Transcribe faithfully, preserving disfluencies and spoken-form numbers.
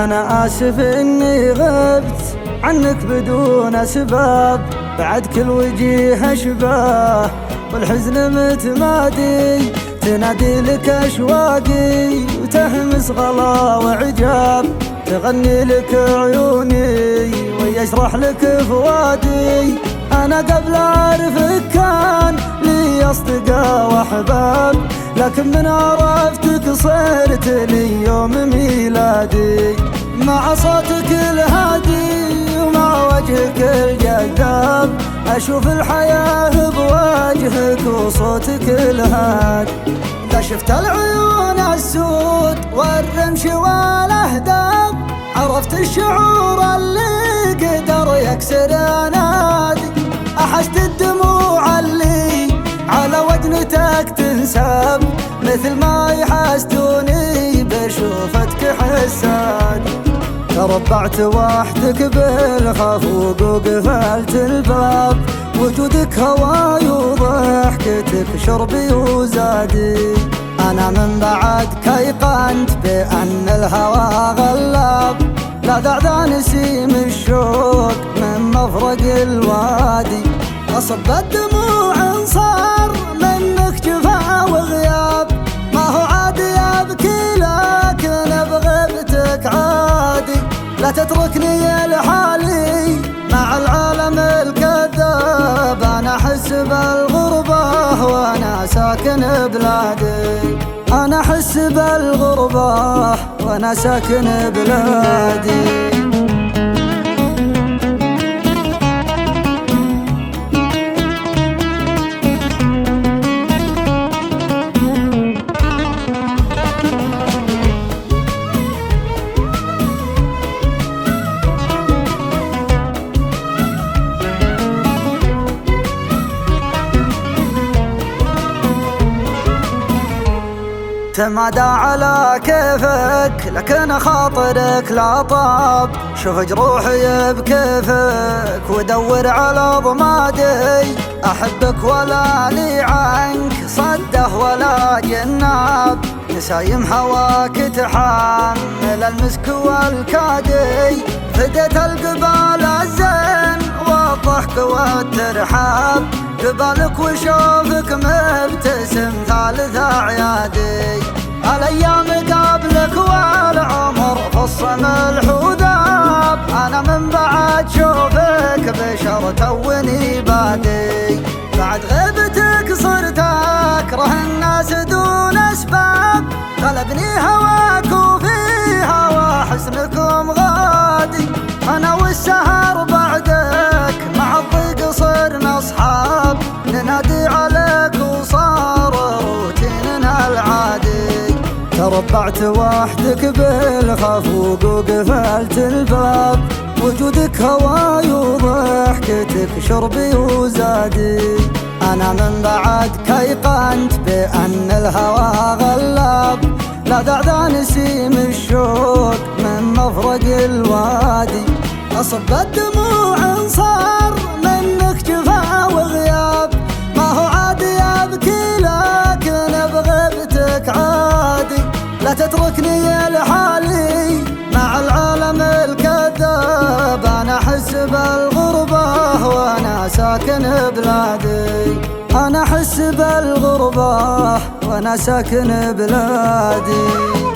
أنا آسف إني غبت عنك بدون أسباب، بعد كل وجيه أشباه والحزن متمادي، تنادي لك أشواقي وتهمس غلا وعجاب، تغني لك عيوني ويشرح لك فؤادي. أنا قبل أعرفك كان لي أصدقاء وأحباب، لكن من عرفتك صرت لي يوم ميلادي، مع صوتك الهادي ومع وجهك الجذاب، أشوف الحياة بوجهك وصوتك الهادي. كشفت العيون السود والرمش والأهداب، عرفت الشعور اللي قدر يكسر أنادي، أحست الدموع اللي على وجنتك تنساب، مثل ما يحسدوني بشوفتك حسادي. تربعت وحدك بالخفوق وقفلت الباب، وجودك هواي وضحكتك شربي وزادي. أنا من بعدك أيقنت بأن الهوى غلاب، لا دعنا نسيم الشوق من مفرق الوادي، أصب الدموع انصار منك جفا وغياب، ما هو عادي أبكي لكن بغيبتك عادي، لا تتركني لحالي مع العالم الكذاب. أنا أحس بالغربة وأنا ساكن بلادي، أنا أحس بالغربة وأنا ساكن بلادي. تمادى على كيفك لكن خاطرك لا طاب، شوف جروحي بكيفك ودور على ضمادي، أحبك ولا لي عنك صده ولا جناب، نسايم هواك تحمل المسك والكادي، فديت القبال الزين والضحك والترحاب، قبالك وشوفك مبتسم ثالث أعيادي، الأيام قبلك والعمر فصم الحذاب، أنا من بعد شوفك بشر توني بادي، بعد غيبتك صرت أكره الناس دون أسباب، غلبني هواك وفي هوا حسنكم غادي، أنا والسهر بعدك مع الضيق صرنا أصحاب، ننادي عليك وصار روتيننا العادي. تربعت وحدك بالخفوق وقفلت الباب، وجودك هواي وضحكتك شربي وزادي، أنا من بعدك أيقنت بأن الهوى غلاب، لا دعنا نسيم الشوق من مفرق الوادي، أصب الدموع انصار منك جفا وغياب، ما هو عادي أبكي لكن بغيبتك عادي، لا تتركني لحالي مع العالم الكذاب، أنا أحس بالغربة وأنا ساكن بلادي، أنا أحس بالغربة وأنا ساكن بلادي.